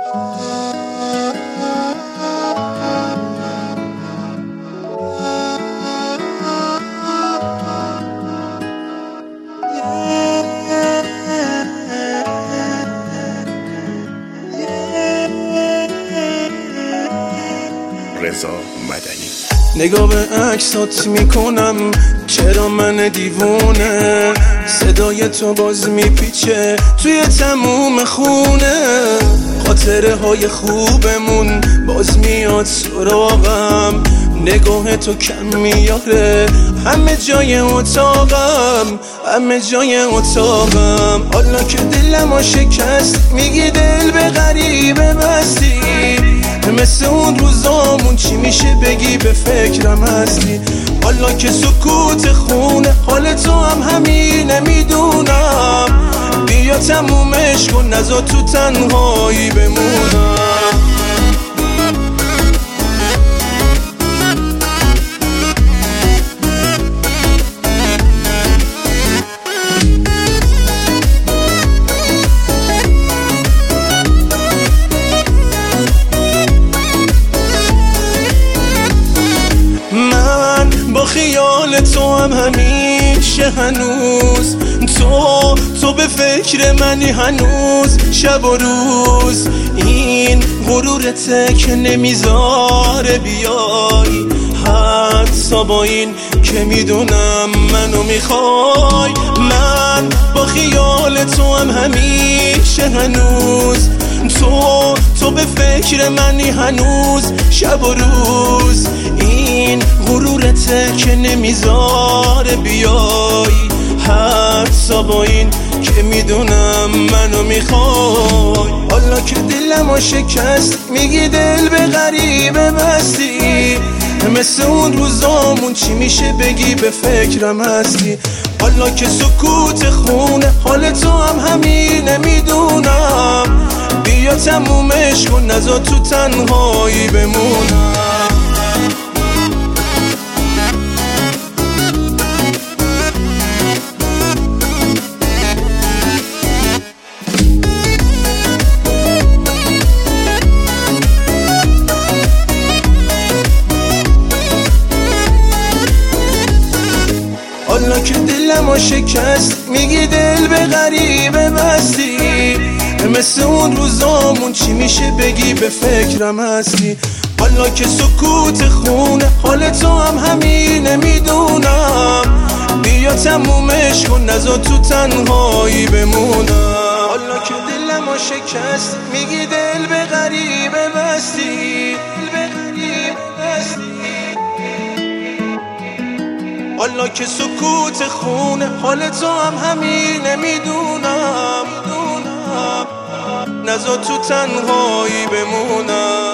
رضا مدنی. نگاه به عکسات میکنم چرا من دیوونه، صدای تو باز میپیچه توی تموم خونه، خاطره های خوبمون باز میاد سراغم، نگاه تو کم میاره همه جای اتاقم، همه جای اتاقم. حالا که دلمو شکست میگی دل به غریبه بستی، مثل اون روزامون چی میشه بگی به فکرم هستی. حالا که سکوت خونه حال تو هم همینه میدونم، بیا تمومش کن نذار تو تنهایی بمونم. با خیال تو هم همیشه هنوز، تو به فکر منی هنوز شب و روز، این غرورته که نمیذاره بیای، حتی با این که میدونم منو میخوای. من با خیال تو هم همیشه هنوز، تو به فکر منی هنوز شب و روز، این غرورته که نمیذاره بیای، حتی با این که میدونم منو میخوای. حالا که دلمو شکست میگی دل به غریبه بستی، مثل اون روزامون چی میشه بگی به فکرم هستی. حالا که سکوت خونه حال تو هم همینه میدونم، بیا تمومش کن نذار تو تنهایی بمونم. حالا که دلمو شکست میگی دل به غریبه بستی، مثل اون روزامون چی میشه بگی به فکرم هستی. حالا که سکوت خونه حال تو هم همینه میدونم، بیا تمومش کن نذار تو تنهایی بمونم. حالا که دلمو شکست میگی دل به غریبه بستی، دل به غریبه بستی. حالا که سکوت خونه حال تو هم همینه میدونم، نذار تو تنهایی بمونم.